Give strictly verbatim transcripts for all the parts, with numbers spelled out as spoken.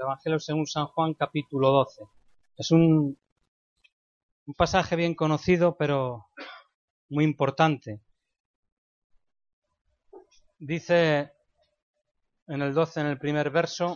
Evangelio según San Juan, capítulo doce. Es un, un pasaje bien conocido, pero muy importante. Dice en el doce, en el primer verso,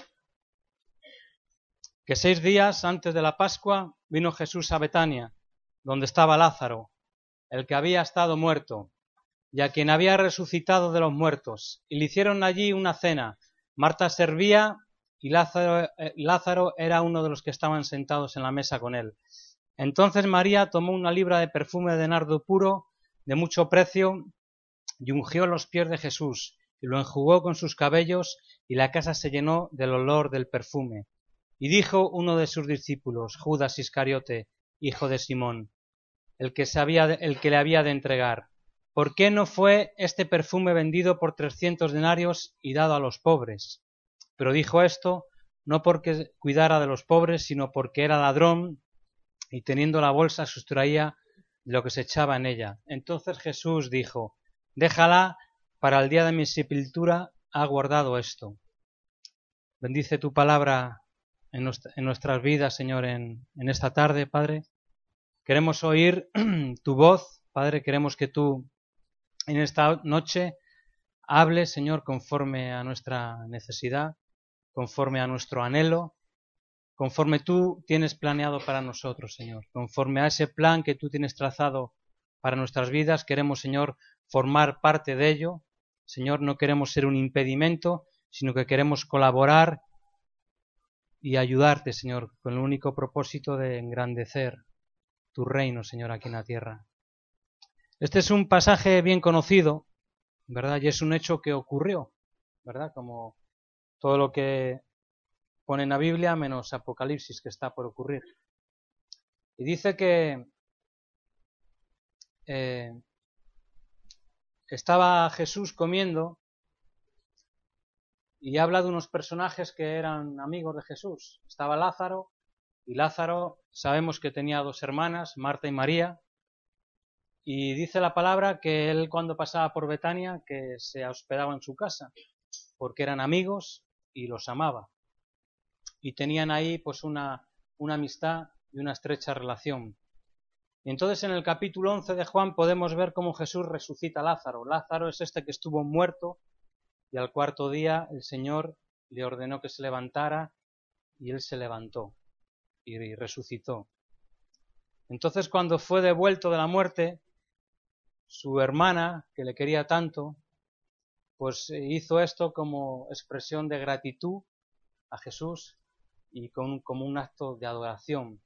que seis días antes de la Pascua vino Jesús a Betania, donde estaba Lázaro, el que había estado muerto, y a quien había resucitado de los muertos, y le hicieron allí una cena. Marta servía y Lázaro, eh, Lázaro era uno de los que estaban sentados en la mesa con él. Entonces María tomó una libra de perfume de nardo puro, de mucho precio, y ungió los pies de Jesús, y lo enjugó con sus cabellos, y la casa se llenó del olor del perfume. Y dijo uno de sus discípulos, Judas Iscariote, hijo de Simón, el que, sabía, el que le había de entregar, ¿por qué no fue este perfume vendido por trescientos denarios y dado a los pobres? Pero dijo esto no porque cuidara de los pobres, sino porque era ladrón y teniendo la bolsa sustraía lo que se echaba en ella. Entonces Jesús dijo, déjala, para el día de mi sepultura ha guardado esto. Bendice tu palabra en, nuestra, en nuestras vidas, Señor, en, en esta tarde, Padre. Queremos oír tu voz, Padre, queremos que tú en esta noche hables, Señor, conforme a nuestra necesidad, conforme a nuestro anhelo, conforme tú tienes planeado para nosotros, Señor. Conforme a ese plan que tú tienes trazado para nuestras vidas, queremos, Señor, formar parte de ello. Señor, no queremos ser un impedimento, sino que queremos colaborar y ayudarte, Señor, con el único propósito de engrandecer tu reino, Señor, aquí en la tierra. Este es un pasaje bien conocido, ¿verdad? Y es un hecho que ocurrió, ¿verdad? Como todo lo que pone en la Biblia, menos Apocalipsis, que está por ocurrir. Y dice que eh, estaba Jesús comiendo y habla de unos personajes que eran amigos de Jesús. Estaba Lázaro, y Lázaro sabemos que tenía dos hermanas, Marta y María, y dice la palabra que él cuando pasaba por Betania que se hospedaba en su casa, porque eran amigos y los amaba. Y tenían ahí pues una, una amistad y una estrecha relación. Y entonces en el capítulo once de Juan podemos ver cómo Jesús resucita a Lázaro. Lázaro es este que estuvo muerto y al cuarto día el Señor le ordenó que se levantara y él se levantó y resucitó. Entonces cuando fue devuelto de la muerte, su hermana, que le quería tanto, pues hizo esto como expresión de gratitud a Jesús y con, como un acto de adoración.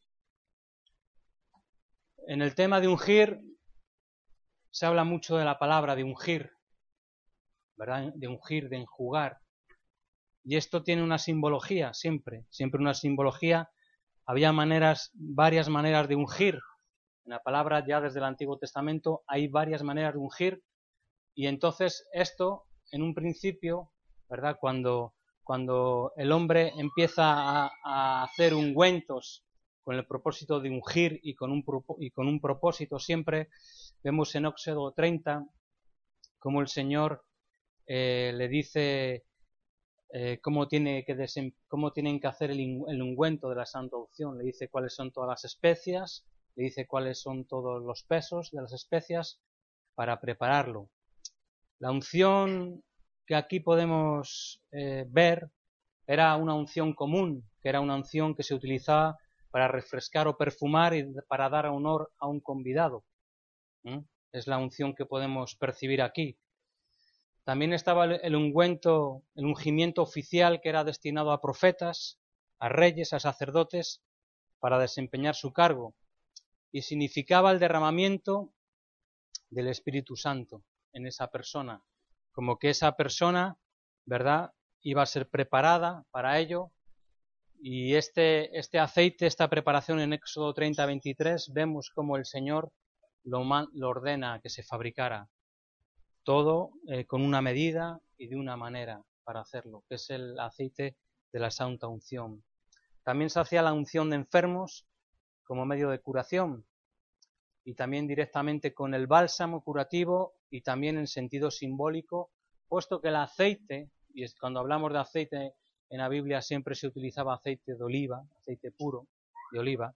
En el tema de ungir se habla mucho de la palabra de ungir, ¿verdad? De ungir, de enjugar. Y esto tiene una simbología siempre, siempre una simbología. Había maneras, varias maneras de ungir. En la palabra ya desde el Antiguo Testamento hay varias maneras de ungir. Y entonces esto, en un principio, ¿verdad? Cuando, cuando el hombre empieza a, a hacer ungüentos con el propósito de ungir y con un, y con un propósito siempre, vemos en Éxodo treinta cómo el Señor eh, le dice eh, cómo, tiene que desem, cómo tienen que hacer el, el ungüento de la santa unción. Le dice cuáles son todas las especias, le dice cuáles son todos los pesos de las especias para prepararlo. La unción que aquí podemos eh, ver era una unción común, que era una unción que se utilizaba para refrescar o perfumar y para dar honor a un convidado. ¿Mm? Es la unción que podemos percibir aquí. También estaba el ungüento, el ungimiento oficial que era destinado a profetas, a reyes, a sacerdotes, para desempeñar su cargo. Y significaba el derramamiento del Espíritu Santo en esa persona, como que esa persona, ¿verdad?, iba a ser preparada para ello. Y este, este aceite, esta preparación en Éxodo treinta, veintitrés, vemos como el Señor lo, man, lo ordena que se fabricara. Todo eh, con una medida y de una manera para hacerlo, que es el aceite de la santa unción. También se hacía la unción de enfermos como medio de curación y también directamente con el bálsamo curativo y también en sentido simbólico, puesto que el aceite, y es cuando hablamos de aceite en la Biblia siempre se utilizaba aceite de oliva, aceite puro de oliva,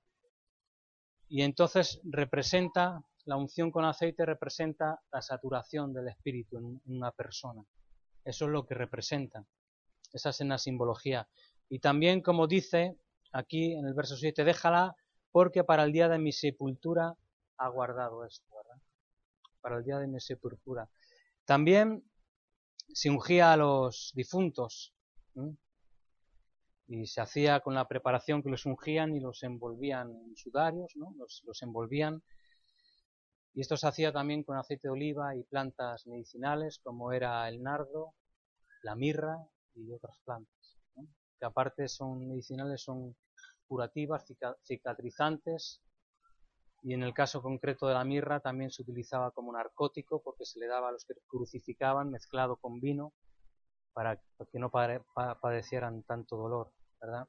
y entonces representa, la unción con aceite representa la saturación del Espíritu en una persona. Eso es lo que representa. Esa es en la simbología. Y también, como dice aquí en el verso siete, déjala porque para el día de mi sepultura ha guardado esto, ¿verdad? Para el día de mi sepultura. También se ungía a los difuntos, ¿eh? Y se hacía con la preparación que los ungían y los envolvían en sudarios, ¿no? Los, los envolvían. Y esto se hacía también con aceite de oliva y plantas medicinales como era el nardo, la mirra y otras plantas, ¿no? Que aparte son medicinales, son curativas, cicatrizantes, y en el caso concreto de la mirra también se utilizaba como narcótico porque se le daba a los que crucificaban mezclado con vino para que no padecieran tanto dolor, ¿verdad?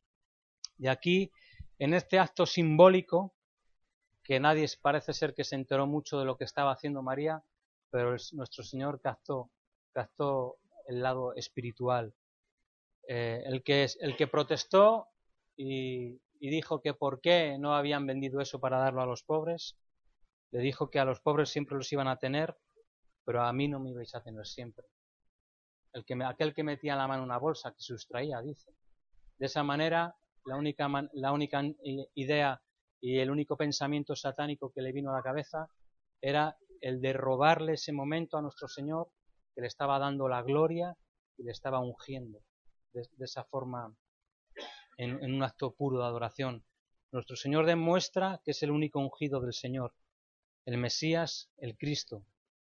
Y aquí, en este acto simbólico, que nadie parece ser que se enteró mucho de lo que estaba haciendo María, pero el, nuestro Señor captó, captó el lado espiritual. Eh, el, que, el que protestó y, y dijo que por qué no habían vendido eso para darlo a los pobres, le dijo que a los pobres siempre los iban a tener, pero a mí no me ibais a tener siempre. El que me, aquel que metía la mano en una bolsa, que sustraía, dice. De esa manera, la única, la única idea y el único pensamiento satánico que le vino a la cabeza era el de robarle ese momento a nuestro Señor, que le estaba dando la gloria y le estaba ungiendo de, de esa forma en, en un acto puro de adoración. Nuestro Señor demuestra que es el único ungido del Señor, el Mesías, el Cristo.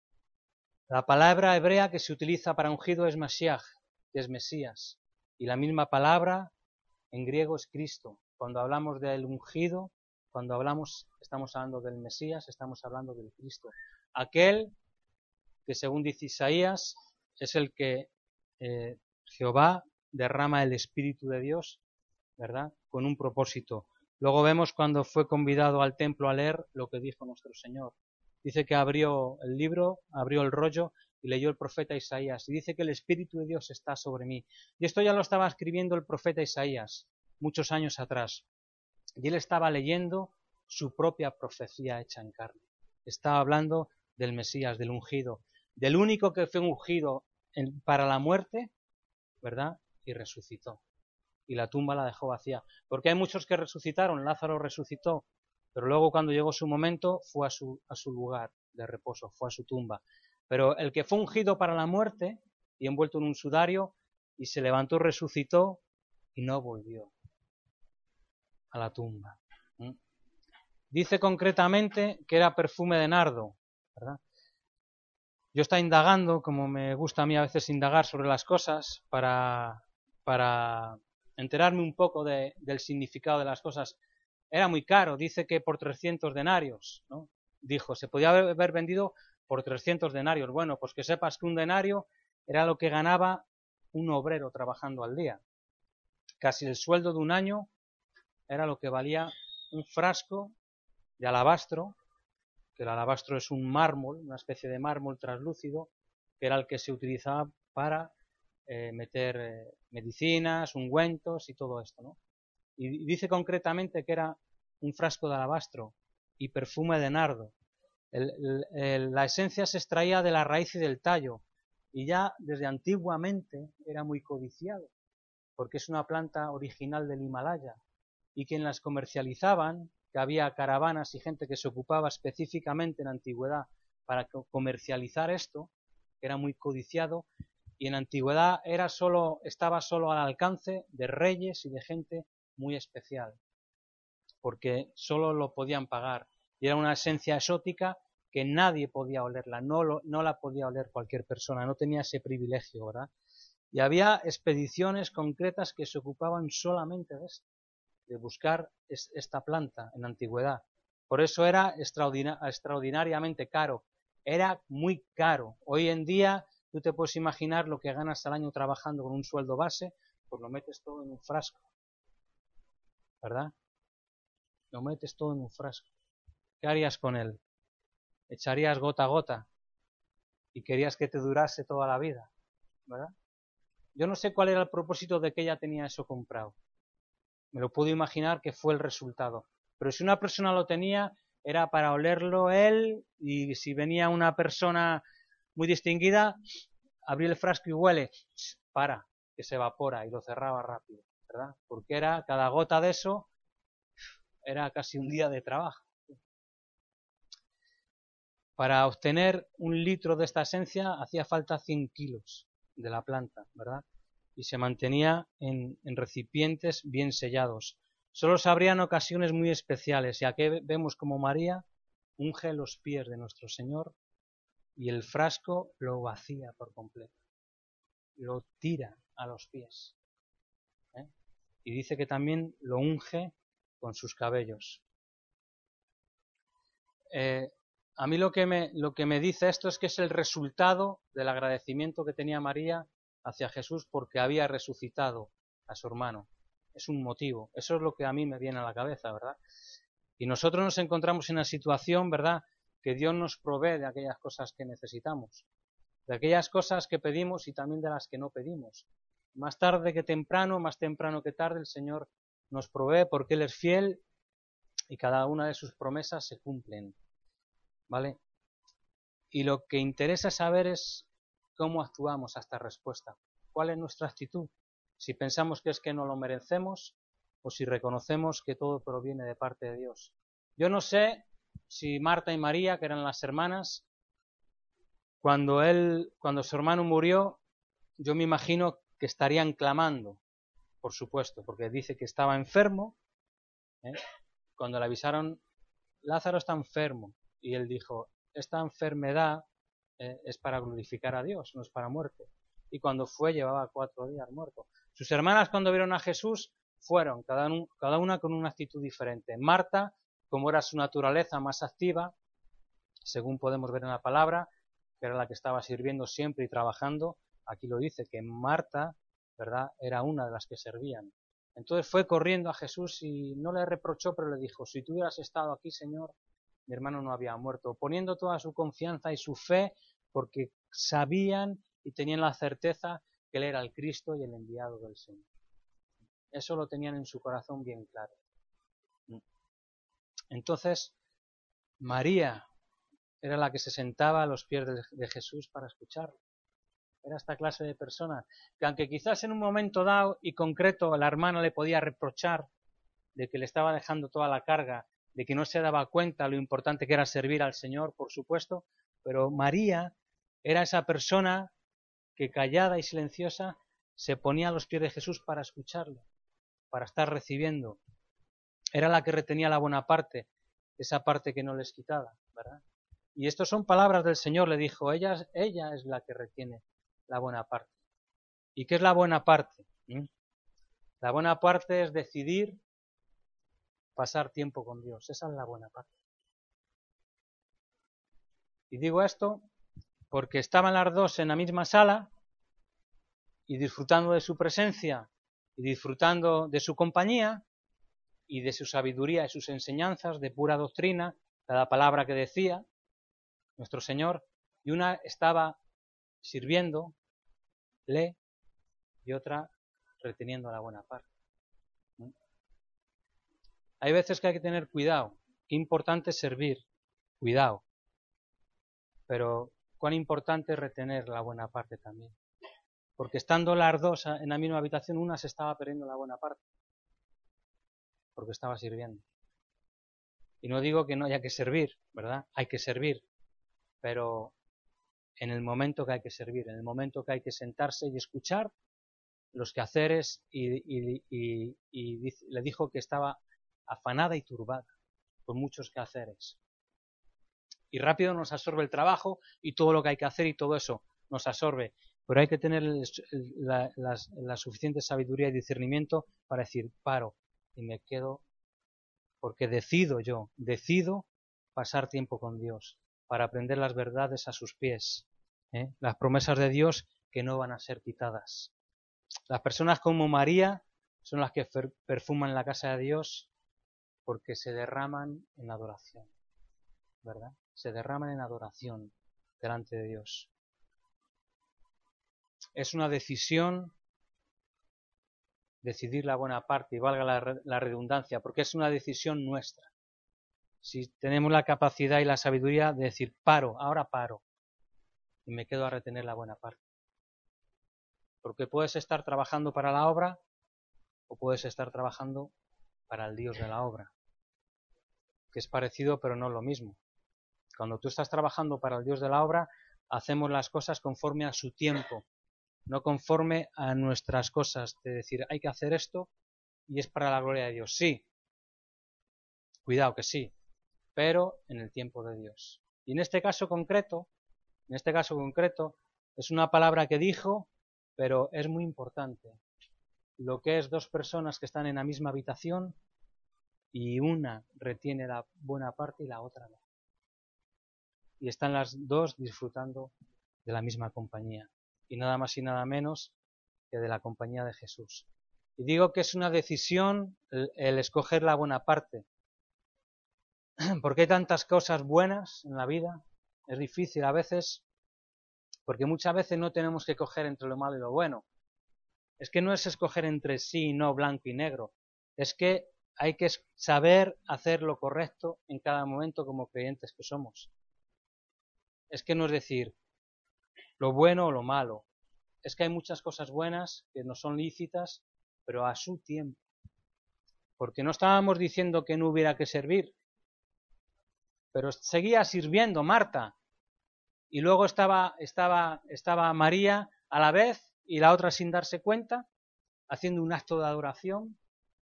La palabra hebrea que se utiliza para ungido es Mashiach, que es Mesías, y la misma palabra en griego es Cristo. Cuando hablamos del ungido, cuando hablamos, estamos hablando del Mesías, estamos hablando del Cristo. Aquel que, según dice Isaías, es el que eh, Jehová derrama el Espíritu de Dios, ¿verdad?, con un propósito. Luego vemos cuando fue convidado al templo a leer lo que dijo nuestro Señor. Dice que abrió el libro, abrió el rollo y leyó el profeta Isaías. Y dice que el Espíritu de Dios está sobre mí. Y esto ya lo estaba escribiendo el profeta Isaías muchos años atrás. Y él estaba leyendo su propia profecía hecha en carne. Estaba hablando del Mesías, del ungido, del único que fue ungido en, para la muerte, ¿verdad? Y resucitó. Y la tumba la dejó vacía. Porque hay muchos que resucitaron. Lázaro resucitó, pero luego cuando llegó su momento fue a su, a su lugar de reposo, fue a su tumba. Pero el que fue ungido para la muerte y envuelto en un sudario y se levantó, resucitó y no volvió a la tumba. ¿Mm? Dice concretamente que era perfume de nardo, ¿verdad? Yo estaba indagando, como me gusta a mí a veces indagar sobre las cosas, para, para enterarme un poco de, del significado de las cosas. Era muy caro, dice que por trescientos denarios, ¿no? Dijo, se podía haber vendido por trescientos denarios. Bueno, pues que sepas que un denario era lo que ganaba un obrero trabajando al día. Casi el sueldo de un año era lo que valía un frasco de alabastro, que el alabastro es un mármol, una especie de mármol translúcido, que era el que se utilizaba para eh, meter eh, medicinas, ungüentos y todo esto, ¿no? Y dice concretamente que era un frasco de alabastro y perfume de nardo. El, el, el, la esencia se extraía de la raíz y del tallo, y ya desde antiguamente era muy codiciado, porque es una planta original del Himalaya, y quien las comercializaban, que había caravanas y gente que se ocupaba específicamente en la antigüedad para comercializar esto, que era muy codiciado, y en la antigüedad era solo, estaba solo al alcance de reyes y de gente muy especial, porque solo lo podían pagar, y era una esencia exótica que nadie podía olerla, no, lo, no la podía oler cualquier persona, no tenía ese privilegio, ¿verdad? Y había expediciones concretas que se ocupaban solamente de esto, de buscar es, esta planta en la antigüedad. Por eso era extraordina, extraordinariamente caro, era muy caro. Hoy en día tú te puedes imaginar lo que ganas al año trabajando con un sueldo base, pues lo metes todo en un frasco, ¿verdad? Lo metes todo en un frasco. ¿Qué harías con él? Echarías gota a gota y querías que te durase toda la vida, ¿verdad? Yo no sé cuál era el propósito de que ella tenía eso comprado. Me lo puedo imaginar que fue el resultado. Pero si una persona lo tenía, era para olerlo él, y si venía una persona muy distinguida, abrir el frasco y huele, para, que se evapora, y lo cerraba rápido, ¿verdad? Porque era, cada gota de eso, era casi un día de trabajo. Para obtener un litro de esta esencia hacía falta cien kilos de la planta, ¿verdad? Y se mantenía en, en recipientes bien sellados. Solo se abrían ocasiones muy especiales, y aquí vemos como María unge los pies de nuestro Señor y el frasco lo vacía por completo, lo tira a los pies, ¿eh? Y dice que también lo unge con sus cabellos. Eh, a mí lo que, me, lo que me dice esto es que es el resultado del agradecimiento que tenía María hacia Jesús porque había resucitado a su hermano. Es un motivo. Eso es lo que a mí me viene a la cabeza, ¿verdad? Y nosotros nos encontramos en una situación, ¿verdad?, que Dios nos provee de aquellas cosas que necesitamos, de aquellas cosas que pedimos y también de las que no pedimos. Más tarde que temprano, más temprano que tarde, el Señor nos provee porque Él es fiel y cada una de sus promesas se cumplen, ¿vale? Y lo que interesa saber es cómo actuamos a esta respuesta. ¿Cuál es nuestra actitud? Si pensamos que es que no lo merecemos o si reconocemos que todo proviene de parte de Dios. Yo no sé si Marta y María, que eran las hermanas, cuando él, cuando su hermano murió, yo me imagino que estarían clamando, por supuesto, porque dice que estaba enfermo, ¿eh? Cuando le avisaron, Lázaro está enfermo, y él dijo, esta enfermedad eh, es para glorificar a Dios, no es para muerte. Y cuando fue, llevaba cuatro días muerto. Sus hermanas, cuando vieron a Jesús, fueron, cada, un, cada una con una actitud diferente. Marta, como era su naturaleza más activa, según podemos ver en la palabra, que era la que estaba sirviendo siempre y trabajando, aquí lo dice, que Marta, ¿verdad?, era una de las que servían. Entonces fue corriendo a Jesús y no le reprochó, pero le dijo, si tú hubieras estado aquí, Señor, mi hermano no había muerto, poniendo toda su confianza y su fe, porque sabían y tenían la certeza que Él era el Cristo y el enviado del Señor. Eso lo tenían en su corazón bien claro. Entonces, María era la que se sentaba a los pies de, de Jesús para escucharlo. Era esta clase de persona que, aunque quizás en un momento dado y concreto la hermana le podía reprochar de que le estaba dejando toda la carga, de que no se daba cuenta lo importante que era servir al Señor, por supuesto, pero María era esa persona que, callada y silenciosa, se ponía a los pies de Jesús para escucharlo, para estar recibiendo. Era la que retenía la buena parte, esa parte que no les quitaba, ¿verdad? Y estas son palabras del Señor, le dijo, ella, ella es la que retiene la buena parte. ¿Y qué es la buena parte? ¿Mm? La buena parte es decidir pasar tiempo con Dios. Esa es la buena parte. Y digo esto porque estaban las dos en la misma sala y disfrutando de su presencia y disfrutando de su compañía y de su sabiduría y sus enseñanzas de pura doctrina, cada palabra que decía nuestro Señor, y una estaba sirviéndole y otra reteniendo la buena parte. Hay veces que hay que tener cuidado. Qué importante es servir, cuidado. Pero cuán importante es retener la buena parte también. Porque estando las dos en la misma habitación, una se estaba perdiendo la buena parte. Porque estaba sirviendo. Y no digo que no haya que servir, ¿verdad? Hay que servir. Pero en el momento que hay que servir, en el momento que hay que sentarse y escuchar los quehaceres, y, y, y, y le dijo que estaba afanada y turbada con muchos quehaceres. Y rápido nos absorbe el trabajo y todo lo que hay que hacer y todo eso nos absorbe. Pero hay que tener la, la, la suficiente sabiduría y discernimiento para decir, paro y me quedo, porque decido yo, decido pasar tiempo con Dios para aprender las verdades a sus pies, ¿eh? Las promesas de Dios que no van a ser quitadas. Las personas como María son las que perfuman la casa de Dios porque se derraman en adoración, ¿verdad? Se derraman en adoración delante de Dios. Es una decisión decidir la buena parte, y valga la, la redundancia, porque es una decisión nuestra. Si tenemos la capacidad y la sabiduría de decir, paro, ahora paro, y me quedo a retener la buena parte. Porque puedes estar trabajando para la obra, o puedes estar trabajando para el Dios de la obra, que es parecido pero no lo mismo. Cuando tú estás trabajando para el Dios de la obra, hacemos las cosas conforme a su tiempo, no conforme a nuestras cosas, de decir, hay que hacer esto y es para la gloria de Dios. Sí, cuidado que sí, pero en el tiempo de Dios. Y en este caso concreto, en este caso concreto, es una palabra que dijo, pero es muy importante. Lo que es dos personas que están en la misma habitación y una retiene la buena parte y la otra no. Y están las dos disfrutando de la misma compañía. Y nada más y nada menos que de la compañía de Jesús. Y digo que es una decisión el, el escoger la buena parte. Porque hay tantas cosas buenas en la vida. Es difícil a veces, porque muchas veces no tenemos que coger entre lo malo y lo bueno. Es que no es escoger entre sí y no, blanco y negro. Es que hay que saber hacer lo correcto en cada momento como creyentes que somos. Es que no es decir lo bueno o lo malo. Es que hay muchas cosas buenas que no son lícitas, pero a su tiempo. Porque no estábamos diciendo que no hubiera que servir, pero seguía sirviendo Marta. Y luego estaba, estaba, estaba María a la vez y la otra sin darse cuenta, haciendo un acto de adoración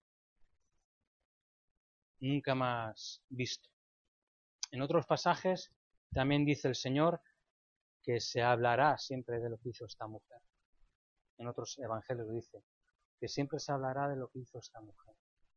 nunca más visto. En otros pasajes también dice el Señor que se hablará siempre de lo que hizo esta mujer. En otros evangelios dice que siempre se hablará de lo que hizo esta mujer.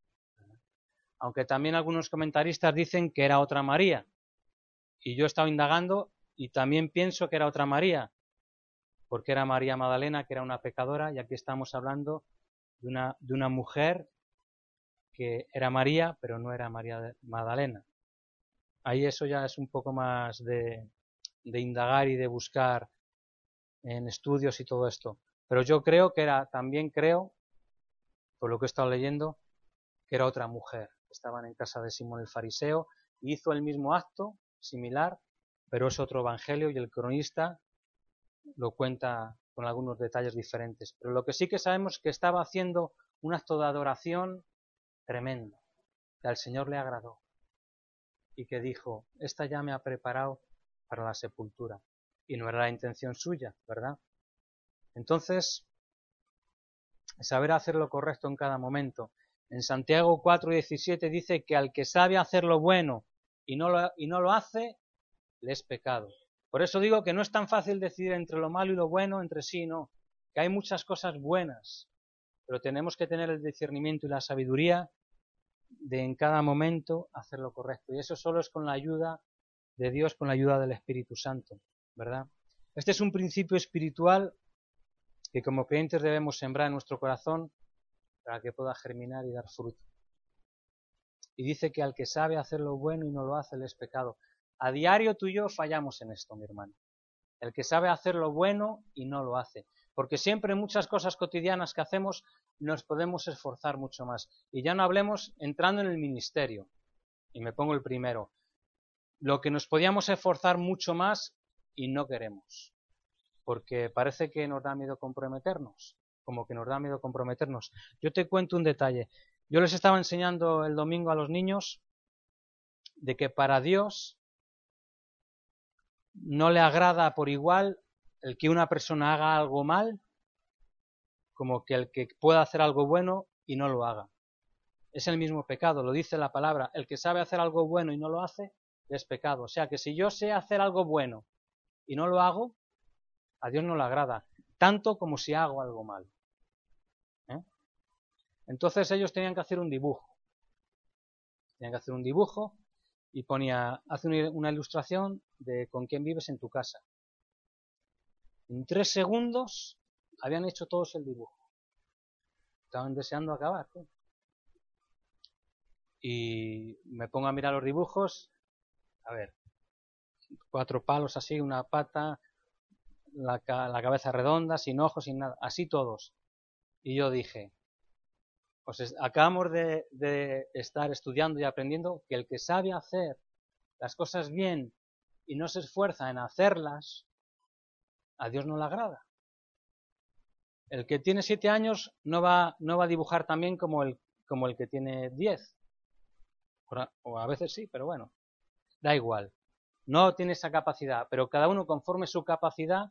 Aunque también algunos comentaristas dicen que era otra María. Y yo he estado indagando y también pienso que era otra María, porque era María Magdalena, que era una pecadora, y aquí estamos hablando de una, de una mujer que era María, pero no era María Magdalena. Ahí eso ya es un poco más de, de indagar y de buscar en estudios y todo esto. Pero yo creo que era, también creo, por lo que he estado leyendo, que era otra mujer. Estaban en casa de Simón el fariseo, y hizo el mismo acto, similar, pero es otro evangelio y el cronista lo cuenta con algunos detalles diferentes. Pero lo que sí que sabemos es que estaba haciendo un acto de adoración tremendo, que al Señor le agradó y que dijo, esta ya me ha preparado para la sepultura. Y no era la intención suya, ¿verdad? Entonces, saber hacer lo correcto en cada momento. En Santiago cuatro diecisiete dice que al que sabe hacer lo bueno y no lo, y no lo hace, le es pecado. Por eso digo que no es tan fácil decidir entre lo malo y lo bueno, entre sí, no. Que hay muchas cosas buenas, pero tenemos que tener el discernimiento y la sabiduría de en cada momento hacer lo correcto. Y eso solo es con la ayuda de Dios, con la ayuda del Espíritu Santo, ¿verdad? Este es un principio espiritual que como creyentes debemos sembrar en nuestro corazón para que pueda germinar y dar fruto. Y dice que al que sabe hacer lo bueno y no lo hace, le es pecado. A diario tú y yo fallamos en esto, mi hermano. El que sabe hacer lo bueno y no lo hace. Porque siempre en muchas cosas cotidianas que hacemos nos podemos esforzar mucho más. Y ya no hablemos entrando en el ministerio. Y me pongo el primero. Lo que nos podíamos esforzar mucho más y no queremos. Porque parece que nos da miedo comprometernos. Como que nos da miedo comprometernos. Yo te cuento un detalle. Yo les estaba enseñando el domingo a los niños de que para Dios no le agrada por igual el que una persona haga algo mal como que el que pueda hacer algo bueno y no lo haga. Es el mismo pecado, lo dice la palabra. El que sabe hacer algo bueno y no lo hace, es pecado. O sea que si yo sé hacer algo bueno y no lo hago, a Dios no le agrada, tanto como si hago algo malo. ¿Eh? Entonces ellos tenían que hacer un dibujo. Tenían que hacer un dibujo y ponía, hace una ilustración de con quién vives en tu casa. En tres segundos habían hecho todos el dibujo. Estaban deseando acabar. ¿eh? Y me pongo a mirar los dibujos. A ver, cuatro palos así, una pata, la, la cabeza redonda, sin ojos, sin nada. Así todos. Y yo dije, Pues es, acabamos de, de estar estudiando y aprendiendo que el que sabe hacer las cosas bien y no se esfuerza en hacerlas, a Dios no le agrada. El que tiene siete años no va, no va a dibujar tan bien como el, como el que tiene diez. O a veces sí, pero bueno, da igual. No tiene esa capacidad, pero cada uno conforme su capacidad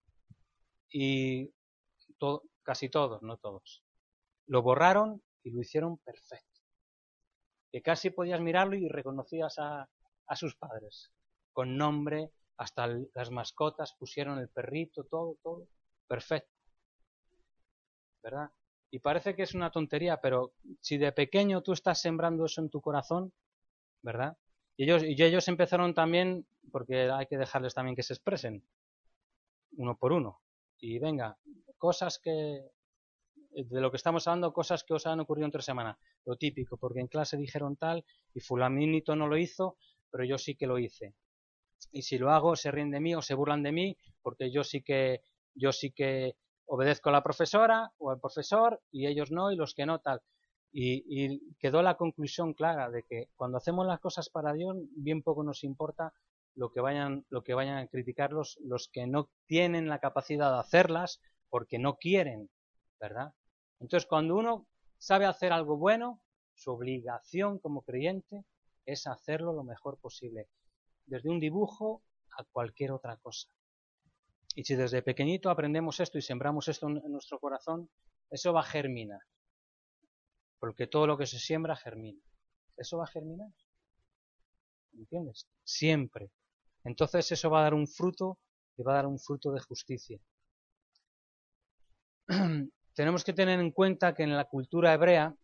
y to, casi todos, no todos, lo borraron y lo hicieron perfecto. Que casi podías mirarlo y reconocías a, a sus padres. Con nombre, hasta el, las mascotas pusieron el perrito, todo, todo, perfecto. ¿Verdad? Y parece que es una tontería, pero si de pequeño tú estás sembrando eso en tu corazón, ¿verdad? Y ellos, y ellos empezaron también, porque hay que dejarles también que se expresen, uno por uno. Y venga, cosas que, de lo que estamos hablando, cosas que os han ocurrido en tres semanas. Lo típico, porque en clase dijeron tal, y fulanito no lo hizo, pero yo sí que lo hice. Y si lo hago, se ríen de mí o se burlan de mí, porque yo sí que, yo sí que obedezco a la profesora o al profesor, y ellos no, y los que no, tal. Y, y quedó la conclusión clara de que cuando hacemos las cosas para Dios, bien poco nos importa lo que vayan, lo que vayan a criticarlos los que no tienen la capacidad de hacerlas porque no quieren, ¿verdad? Entonces, cuando uno sabe hacer algo bueno, su obligación como creyente es hacerlo lo mejor posible, desde un dibujo a cualquier otra cosa. Y si desde pequeñito aprendemos esto y sembramos esto en nuestro corazón, eso va a germinar. Porque todo lo que se siembra germina. Eso va a germinar. ¿Entiendes? Siempre. Entonces eso va a dar un fruto y va a dar un fruto de justicia. Tenemos que tener en cuenta que en la cultura hebrea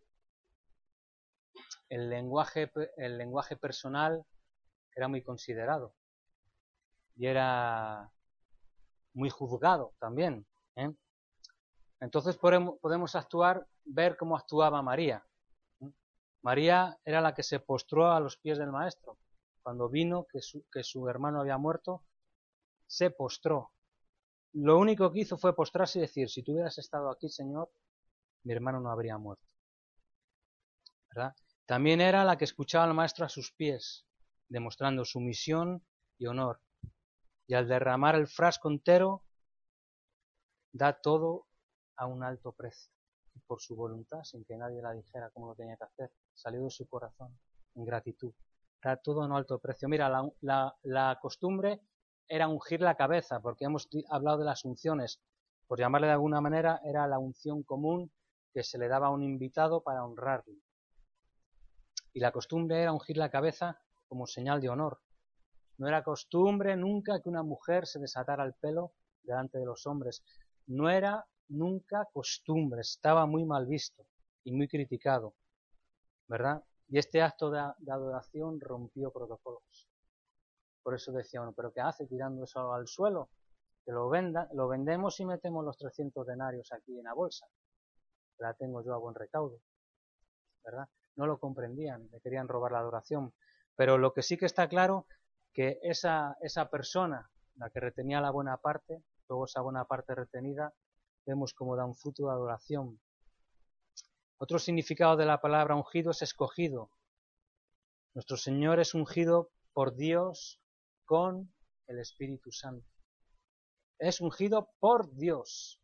el lenguaje, el lenguaje personal era muy considerado y era muy juzgado también, ¿eh? Entonces podemos, podemos actuar, ver cómo actuaba María. María era la que se postró a los pies del maestro. Cuando vino que su, que su hermano había muerto, se postró. Lo único que hizo fue postrarse y decir, si tú hubieras estado aquí, Señor, mi hermano no habría muerto. ¿Verdad? También era la que escuchaba al maestro a sus pies, demostrando sumisión y honor. Y al derramar el frasco entero, da todo a un alto precio. Y por su voluntad, sin que nadie la dijera cómo lo tenía que hacer, salió de su corazón en gratitud. Da todo a un alto precio. Mira, la, la, la costumbre era ungir la cabeza, porque hemos hablado de las unciones. Por llamarle de alguna manera, era la unción común que se le daba a un invitado para honrarle. Y la costumbre era ungir la cabeza como señal de honor. No era costumbre nunca que una mujer se desatara el pelo delante de los hombres. No era nunca costumbre, estaba muy mal visto y muy criticado, ¿verdad? Y este acto de, de adoración rompió protocolos. Por eso decía uno, ¿pero qué hace tirando eso al suelo? Que lo venda, lo vendemos y metemos los trescientos denarios aquí en la bolsa. La tengo yo a buen recaudo, ¿verdad? No lo comprendían, le querían robar la adoración. Pero lo que sí que está claro, que esa, esa persona, la que retenía la buena parte, luego esa buena parte retenida, vemos cómo da un fruto de adoración. Otro significado de la palabra ungido es escogido. Nuestro Señor es ungido por Dios con el Espíritu Santo. Es ungido por Dios,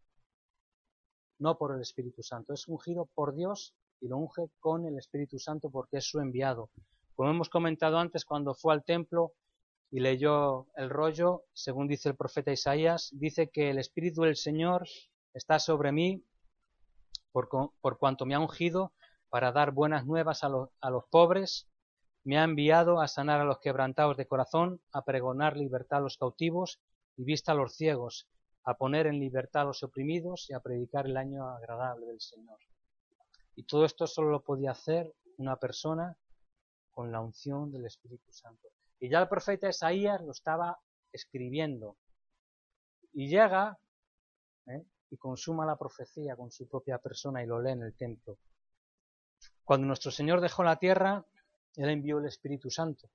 no por el Espíritu Santo. Es ungido por Dios y lo unge con el Espíritu Santo porque es su enviado. Como hemos comentado antes, cuando fue al templo y leyó el rollo, según dice el profeta Isaías, dice que el Espíritu del Señor está sobre mí por, por cuanto me ha ungido para dar buenas nuevas a los, a los pobres, me ha enviado a sanar a los quebrantados de corazón, a pregonar libertad a los cautivos y vista a los ciegos, a poner en libertad a los oprimidos y a predicar el año agradable del Señor. Y todo esto solo lo podía hacer una persona con la unción del Espíritu Santo. Y ya el profeta Isaías lo estaba escribiendo. Y llega ¿eh? y consuma la profecía con su propia persona y lo lee en el templo. Cuando nuestro Señor dejó la tierra, Él envió el Espíritu Santo,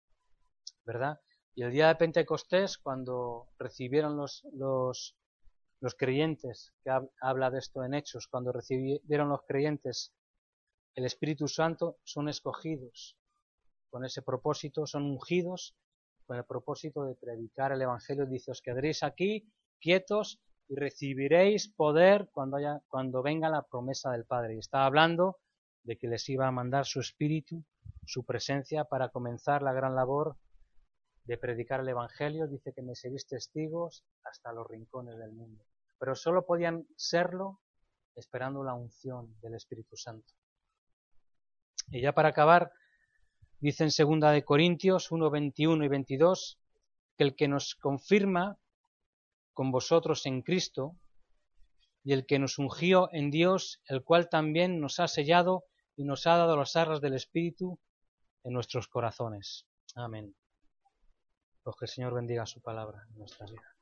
¿verdad? Y el día de Pentecostés, cuando recibieron los, los, Los creyentes, que habla de esto en Hechos, cuando recibieron los creyentes el Espíritu Santo, son escogidos con ese propósito, son ungidos con el propósito de predicar el Evangelio. Dice, os quedaréis aquí quietos y recibiréis poder cuando, haya, cuando venga la promesa del Padre. Y está hablando de que les iba a mandar su Espíritu, su presencia, para comenzar la gran labor de predicar el Evangelio. Dice que me seréis testigos hasta los rincones del mundo. Pero solo podían serlo esperando la unción del Espíritu Santo. Y ya para acabar, dice en segunda de Corintios uno, veintiuno y veintidós, que el que nos confirma con vosotros en Cristo y el que nos ungió en Dios, el cual también nos ha sellado y nos ha dado las arras del Espíritu en nuestros corazones. Amén. Pues que el Señor bendiga su palabra en nuestras vidas.